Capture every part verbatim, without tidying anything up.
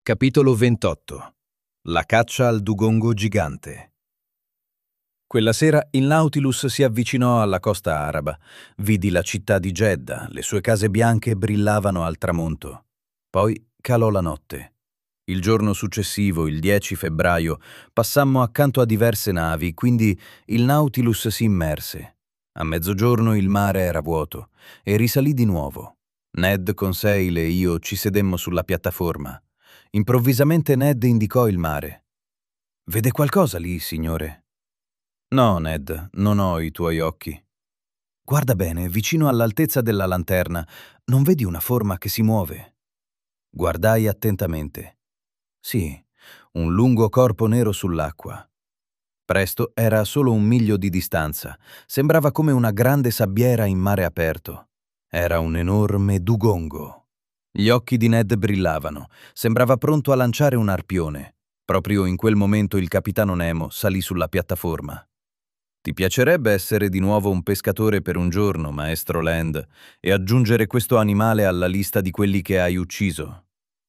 Capitolo ventotto. La caccia al dugongo gigante. Quella sera il Nautilus si avvicinò alla costa araba. Vidi la città di Jeddah, le sue case bianche brillavano al tramonto. Poi calò la notte. Il giorno successivo, il dieci febbraio, passammo accanto a diverse navi, quindi il Nautilus si immerse. A mezzogiorno il mare era vuoto e risalì di nuovo. Ned, Conseil e io ci sedemmo sulla piattaforma. Improvvisamente Ned indicò il mare. «Vede qualcosa lì, signore?» «No, Ned, non ho i tuoi occhi». «Guarda bene, vicino all'altezza della lanterna, non vedi una forma che si muove?» Guardai attentamente. Sì, un lungo corpo nero sull'acqua. Presto era a solo un miglio di distanza. Sembrava come una grande sabbiera in mare aperto. Era un enorme dugongo. Gli occhi di Ned brillavano. Sembrava pronto a lanciare un arpione. Proprio in quel momento il capitano Nemo salì sulla piattaforma. «Ti piacerebbe essere di nuovo un pescatore per un giorno, maestro Land, e aggiungere questo animale alla lista di quelli che hai ucciso?»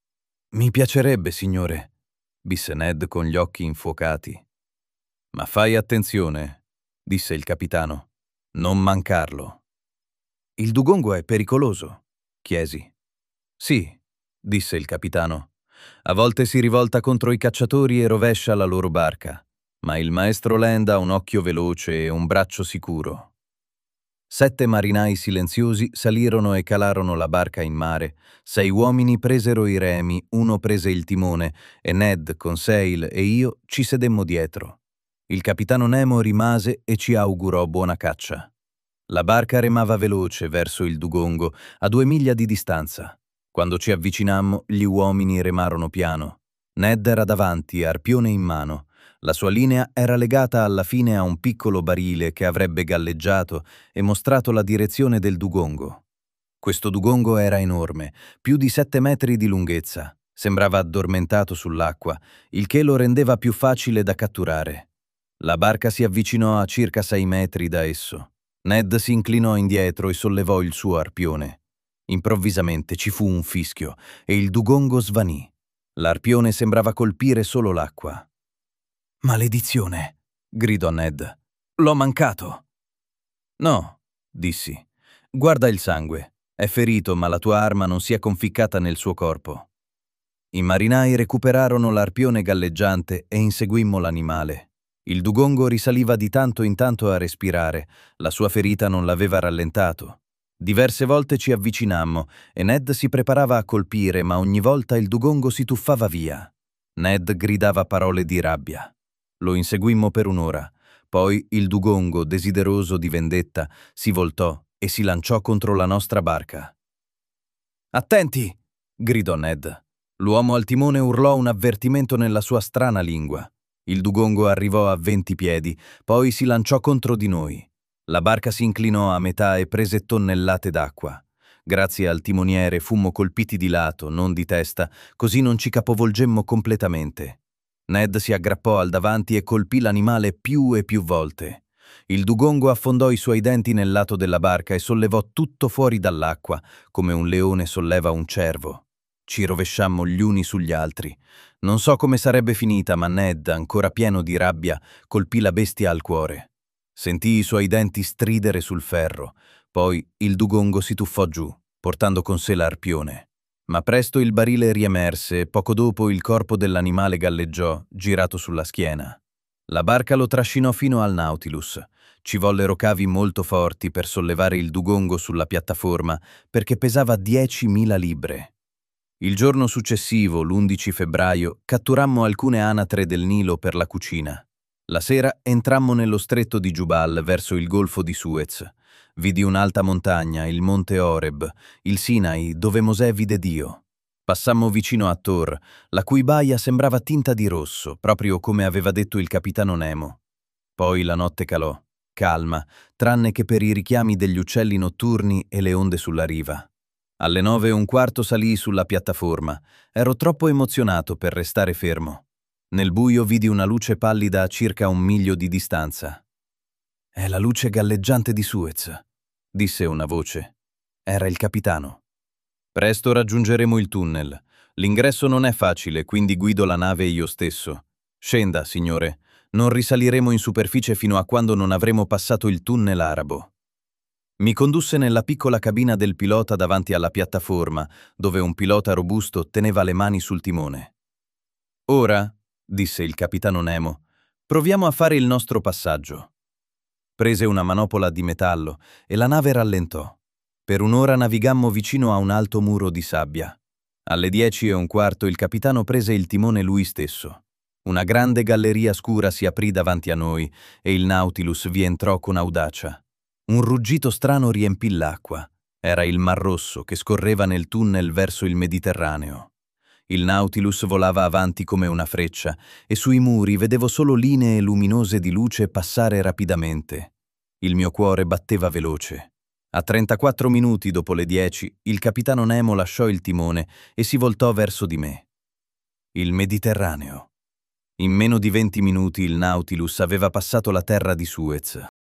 «Mi piacerebbe, signore», disse Ned con gli occhi infuocati. «Ma fai attenzione», disse il capitano. «Non mancarlo». «Il dugongo è pericoloso?» chiesi. «Sì», disse il capitano. «A volte si rivolta contro i cacciatori e rovescia la loro barca, ma il maestro Land ha un occhio veloce e un braccio sicuro». Sette marinai silenziosi salirono e calarono la barca in mare. Sei uomini presero i remi, uno prese il timone e Ned, Conseil e io ci sedemmo dietro. Il capitano Nemo rimase e ci augurò buona caccia. La barca remava veloce verso il dugongo, a due miglia di distanza. Quando ci avvicinammo, gli uomini remarono piano. Ned era davanti, arpione in mano. La sua linea era legata alla fine a un piccolo barile che avrebbe galleggiato e mostrato la direzione del dugongo. Questo dugongo era enorme, più di sette metri di lunghezza. Sembrava addormentato sull'acqua, il che lo rendeva più facile da catturare. La barca si avvicinò a circa sei metri da esso. Ned si inclinò indietro e sollevò il suo arpione. Improvvisamente ci fu un fischio e il dugongo svanì. L'arpione sembrava colpire solo l'acqua. «Maledizione!» gridò Ned. «L'ho mancato!» «No», dissi. «Guarda il sangue. È ferito, ma la tua arma non si è conficcata nel suo corpo». I marinai recuperarono l'arpione galleggiante e inseguimmo l'animale. Il dugongo risaliva di tanto in tanto a respirare. La sua ferita non l'aveva rallentato. Diverse volte ci avvicinammo e Ned si preparava a colpire, ma ogni volta il dugongo si tuffava via. Ned gridava parole di rabbia. Lo inseguimmo per un'ora. Poi il dugongo, desideroso di vendetta, si voltò e si lanciò contro la nostra barca. «Attenti!» gridò Ned. L'uomo al timone urlò un avvertimento nella sua strana lingua. Il dugongo arrivò a venti piedi, poi si lanciò contro di noi. La barca si inclinò a metà e prese tonnellate d'acqua. Grazie al timoniere fummo colpiti di lato, non di testa, così non ci capovolgemmo completamente. Ned si aggrappò al davanti e colpì l'animale più e più volte. Il dugongo affondò i suoi denti nel lato della barca e sollevò tutto fuori dall'acqua, come un leone solleva un cervo. Ci rovesciammo gli uni sugli altri. Non so come sarebbe finita, ma Ned, ancora pieno di rabbia, colpì la bestia al cuore. Sentii i suoi denti stridere sul ferro. Poi il dugongo si tuffò giù, portando con sé l'arpione. Ma presto il barile riemerse e poco dopo il corpo dell'animale galleggiò, girato sulla schiena. La barca lo trascinò fino al Nautilus. Ci vollero cavi molto forti per sollevare il dugongo sulla piattaforma, perché pesava diecimila libbre. Il giorno successivo, l'undici febbraio, catturammo alcune anatre del Nilo per la cucina. La sera entrammo nello stretto di Jubal verso il golfo di Suez. Vidi un'alta montagna, il monte Oreb, il Sinai, dove Mosè vide Dio. Passammo vicino a Tor, la cui baia sembrava tinta di rosso, proprio come aveva detto il capitano Nemo. Poi la notte calò, calma, tranne che per i richiami degli uccelli notturni e le onde sulla riva. Alle nove e un quarto salii sulla piattaforma. Ero troppo emozionato per restare fermo. Nel buio vidi una luce pallida a circa un miglio di distanza. «È la luce galleggiante di Suez», disse una voce. Era il capitano. «Presto raggiungeremo il tunnel. L'ingresso non è facile, quindi guido la nave io stesso. Scenda, signore. Non risaliremo in superficie fino a quando non avremo passato il tunnel arabo. Mi condusse nella piccola cabina del pilota davanti alla piattaforma, dove un pilota robusto teneva le mani sul timone. Ora, disse il capitano Nemo, proviamo a fare il nostro passaggio. Prese una manopola di metallo e la nave rallentò. Per un'ora navigammo vicino a un alto muro di sabbia. Alle dieci e un quarto il capitano prese il timone lui stesso. Una grande galleria scura si aprì davanti a noi e il Nautilus vi entrò con audacia. Un ruggito strano riempì l'acqua. Era il Mar Rosso che scorreva nel tunnel verso il Mediterraneo. Il Nautilus volava avanti come una freccia e sui muri vedevo solo linee luminose di luce passare rapidamente. Il mio cuore batteva veloce. A trentaquattro minuti dopo le dieci, il capitano Nemo lasciò il timone e si voltò verso di me. Il Mediterraneo. In meno di venti minuti il Nautilus aveva passato la terra di Suez.